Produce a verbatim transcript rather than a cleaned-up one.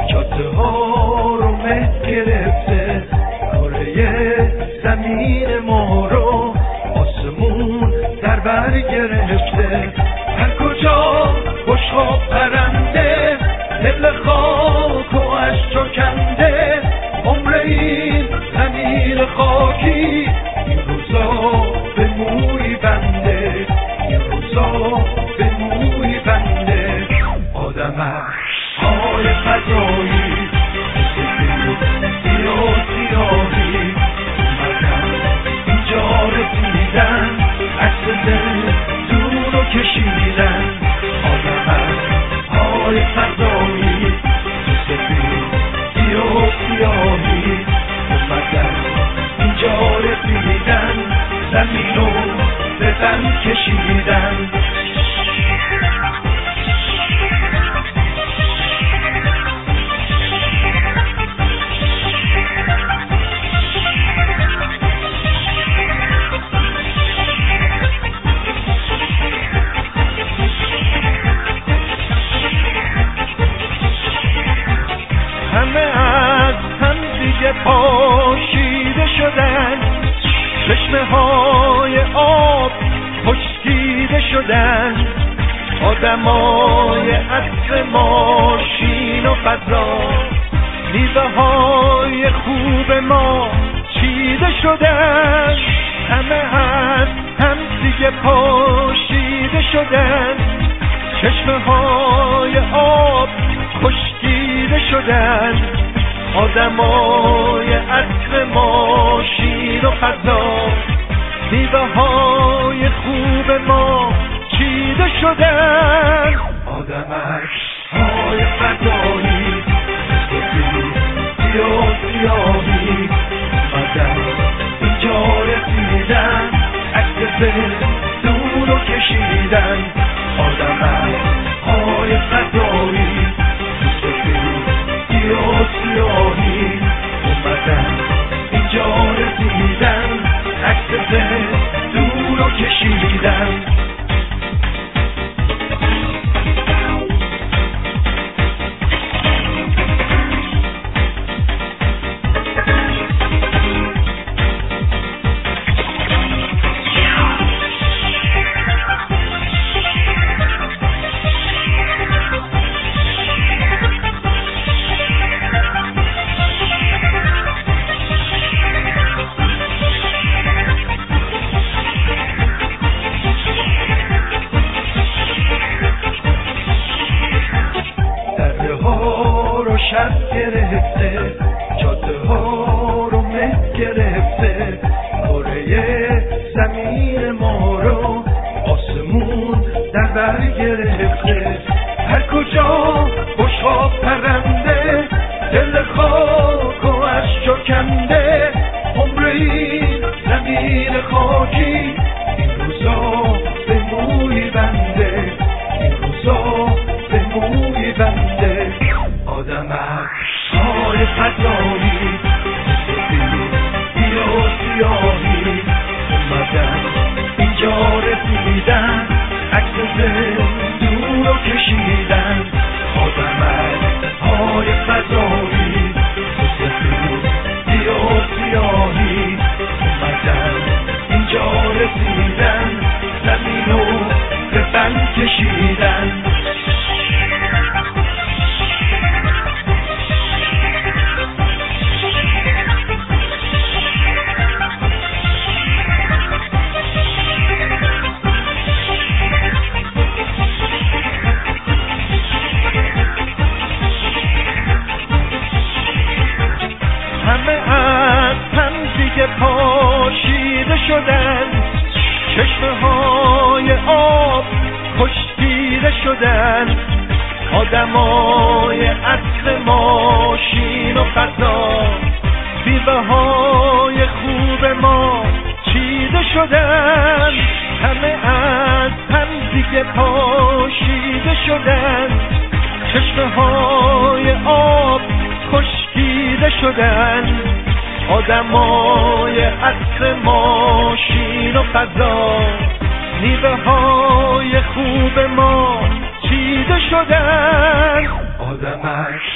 جاده ها رو مه گرفته، کره زمین ما رو آسمون در بر گرفته. هر کجا خوشخواب پرنده، دل خاک و اشک کنده. عمر این زمین خاکی این روزا به موی بنده، این روزا به موی بنده. آدم های فضایی سفید و سیاهی اومدن اینجا رسیدن، عکس زندون رو کشیدن. آدم های فضایی سفید و سیاهی اومدن اینجا رسیدن، زمین رو به بند کشیدن. همه از هم دیگه پاشیده شدن، چشمه های آب خشکیده شدن. آدمای عصر ماشین و فضا، میوه های خوب ما چیده شدن. همه از هم دیگه پاشیده شدن، چشمه های آب خشکیده شدن. آدمای عصر ماشین و فضا، میوه های خوب ما چیده شدن. آدمک های فضایی سفید و سیاهی اومدن اینجا رسیدن، عکس زندون رو کشیدن. آدمک های فضایی سفید و سیاهی اومدن اینجا رسیدن، عکس زندون رو کشیدن. شب گرفته، جاده ها رو مه گرفته. کره زمین ما رو آسمون در بر گرفته. هر کجا خوشخواب پرنده، دل خاک و اشک کنده. عمر این زمین خاکی این روزا به موی بنده، این روزا به موی بنده. آدمک های فضایی سفید و سیاهی اومدن اینجا رسیدن، عکس زندون رو کشیدن. آدمک های فضایی سفید و سیاهی اومدن اینجا رسیدن، زمین رو به بند کشیدن. همه از هم دیگه پاشیده شدن، چشمه های آب خشکیده شدن. آدمای عصر ماشین و فضا، میوه های خوب ما چیده شدن. همه از هم دیگه پاشیده شدن، چشمه های آب خشکیده شدن. آدمای عصر ماشین و فضا، میوه های خوب ما چیده شدن. آدمک